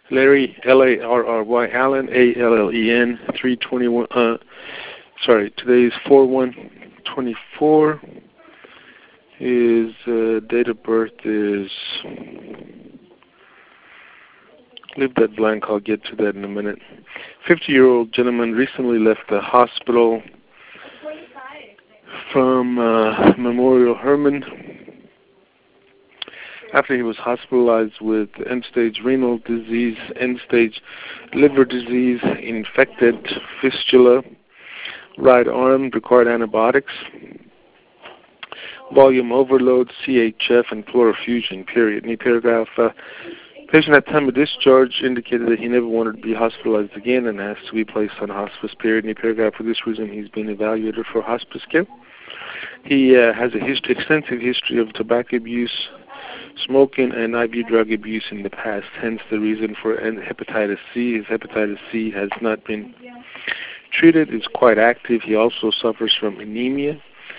Larry, Larry, Allen, Allen, 321. Today is 4/1/24. His date of birth is. Leave that blank. I'll get to that in a minute. 50-year-old gentleman recently left the hospital from Memorial Hermann after he was hospitalized with end-stage renal disease, end-stage liver disease, infected fistula, right arm, required antibiotics, volume overload, CHF, and pleural effusion, period. New paragraph. Patient at time of discharge indicated that he never wanted to be hospitalized again and asked to be placed on hospice, period. New paragraph. For this reason, he's been evaluated for hospice care. He has a extensive history of tobacco abuse, smoking, and IV drug abuse in the past, hence the reason for hepatitis C. His hepatitis C has not been treated. It's quite active. He also suffers from anemia,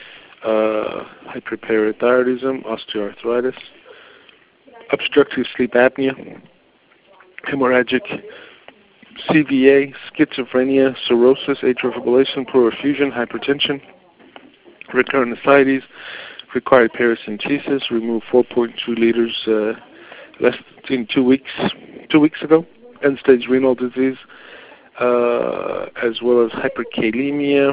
hyperparathyroidism, osteoarthritis, obstructive sleep apnea, hemorrhagic CVA, schizophrenia, cirrhosis, atrial fibrillation, pleural effusion, hypertension, recurrent ascites, required paracentesis, removed 4.2 liters less than 2 weeks ago, end-stage renal disease, as well as hyperkalemia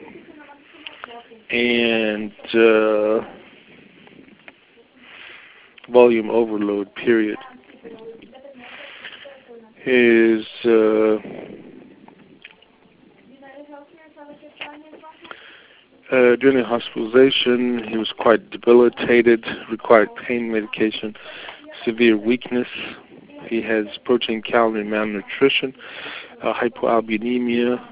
and volume overload, period. His during the hospitalization, he was quite debilitated, required pain medication, severe weakness. He has protein calorie malnutrition, hypoalbuminemia,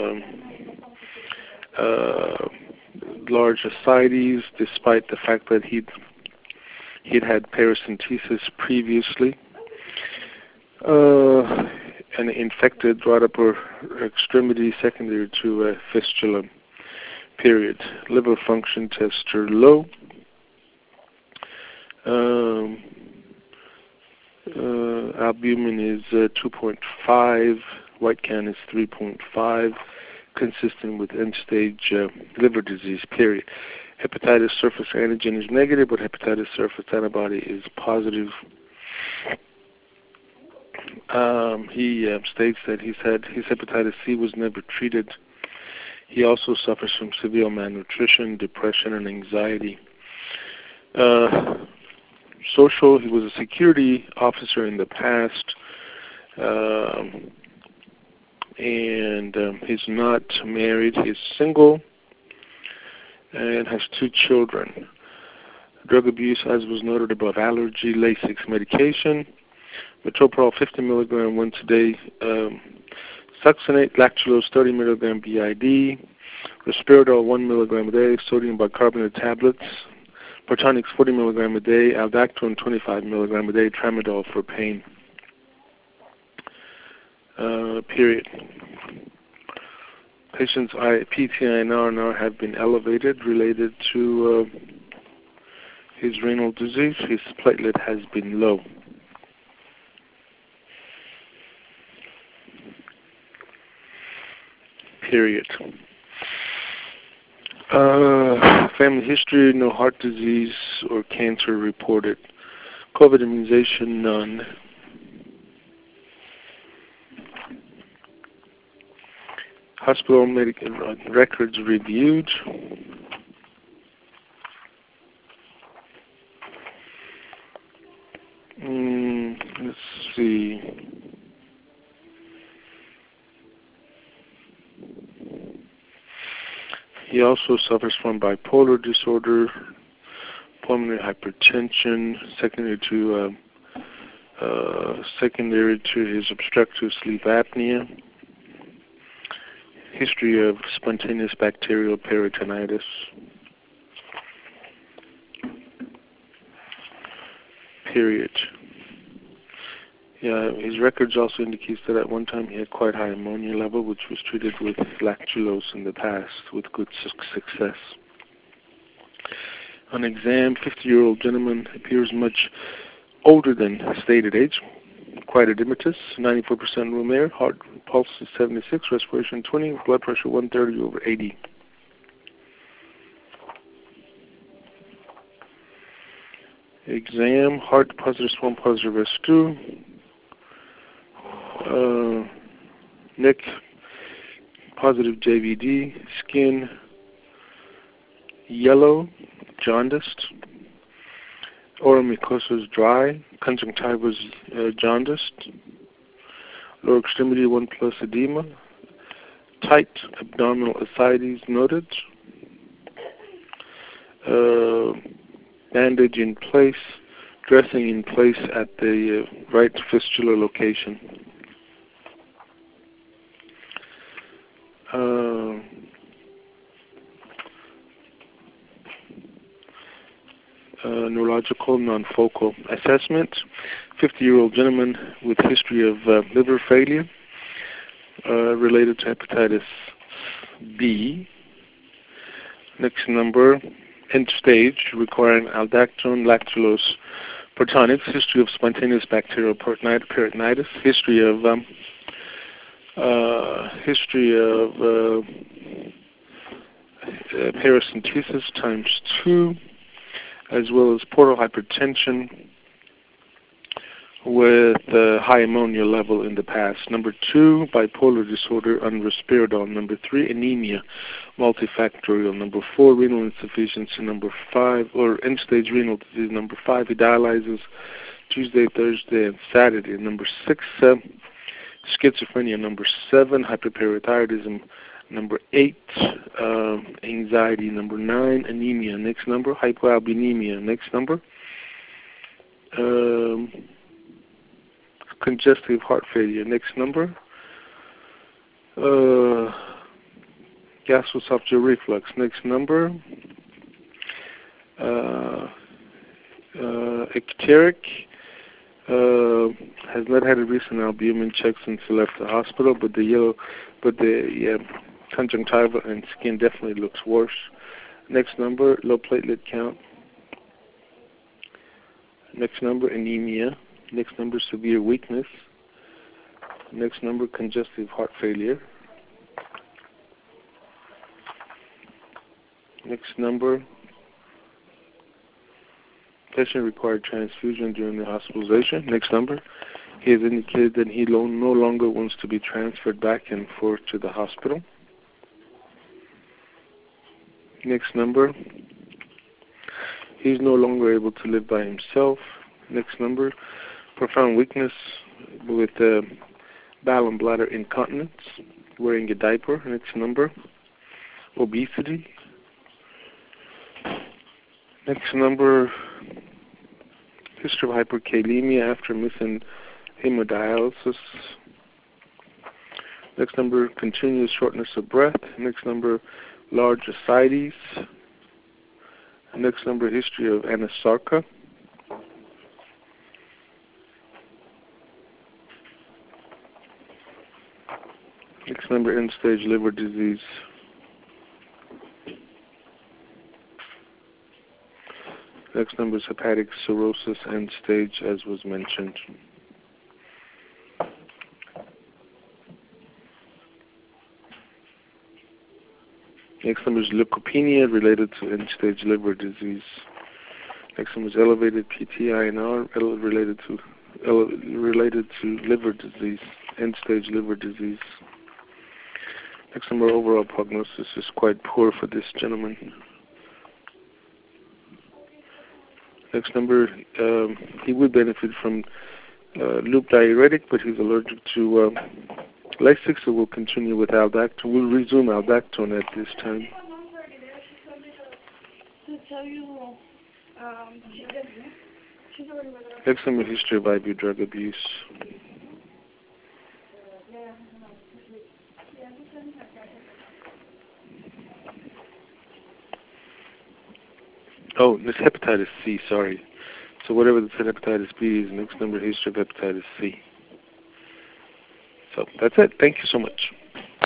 large ascites, despite the fact that he'd had paracentesis previously, and infected right upper extremity secondary to fistula, period. Liver function tests are low. Albumin is 2.5, white count is 3.5, consistent with end-stage liver disease, period. Hepatitis surface antigen is negative, but hepatitis surface antibody is positive. He states that his hepatitis C was never treated. He also suffers from severe malnutrition, depression, and anxiety. Social, he was a security officer in the past, and he's not married. He's single and has 2 children. Drug abuse, as was noted above: allergy, Lasix medication, metoprolol 50 milligram once a day, succinate, lactulose 30 milligram BID, risperidone 1 milligram a day, sodium bicarbonate tablets, Protonix 40 milligram a day, aldactone 25 milligram a day, tramadol for pain, period. Patient's PTI and RNR have been elevated related to his renal disease. His platelet has been low. Period. Family history: no heart disease or cancer reported. COVID immunization: none. Hospital medical records reviewed. Let's see. He also suffers from bipolar disorder, pulmonary hypertension, secondary to his obstructive sleep apnea, history of spontaneous bacterial peritonitis. Period. Yeah, his records also indicates that at one time he had quite high ammonia level, which was treated with lactulose in the past with good success. On exam, 50-year-old gentleman appears much older than stated age. quiet edematous, 94% room air, heart pulse is 76, respiration 20, blood pressure 130/80. Exam, heart positive swollen positive S2, neck positive JVD, skin yellow, jaundiced, oral mucosa is dry, conjunctiva is jaundiced, lower extremity 1+ edema, tight abdominal ascites noted, bandage in place, dressing in place at the right fistula location. Neurological non-focal assessment, 50-year-old gentleman with history of liver failure related to hepatitis B. Next number, end stage, requiring aldactone, lactulose, protonics, history of spontaneous bacterial peritonitis, history of paracentesis ×2, as well as portal hypertension with high ammonia level in the past. Number 2, bipolar disorder under risperidone. Number 3, anemia, multifactorial. Number 4, renal insufficiency. Number 5, or end-stage renal disease. Number 5, he dialyzes Tuesday, Thursday, and Saturday. Number 6, schizophrenia. Number 7, hyperparathyroidism. Number 8, anxiety. Number 9, anemia. Next number, hypoalbuminemia. Next number, congestive heart failure. Next number, gastroesophageal reflux. Next number, ecteric, has not had a recent albumin check since he left the hospital, but the conjunctiva and skin definitely looks worse. Next number, low platelet count. Next number, anemia. Next number, severe weakness. Next number, congestive heart failure. Next number, patient required transfusion during the hospitalization. Next number, he has indicated that he no longer wants to be transferred back and forth to the hospital. Next number, he's no longer able to live by himself. Next number, profound weakness with bowel and bladder incontinence, wearing a diaper. Next number, obesity. Next number, history of hyperkalemia after missing hemodialysis. Next number, continuous shortness of breath. Next number, large ascites. Next number, history of anasarca. Next number, end-stage liver disease. Next number is hepatic cirrhosis, end-stage, as was mentioned. Next number is leukopenia related to end-stage liver disease. Next number is elevated PTINR related to liver disease, end-stage liver disease. Next number, overall prognosis is quite poor for this gentleman. Next number, he would benefit from loop diuretic, but he's allergic to Lasix, so we'll continue with aldactone. We'll resume aldactone at this time. Next number, history of IV drug abuse. Oh, this hepatitis C, sorry. So whatever the hepatitis B is, next number, history of hepatitis C. So that's it. Thank you so much.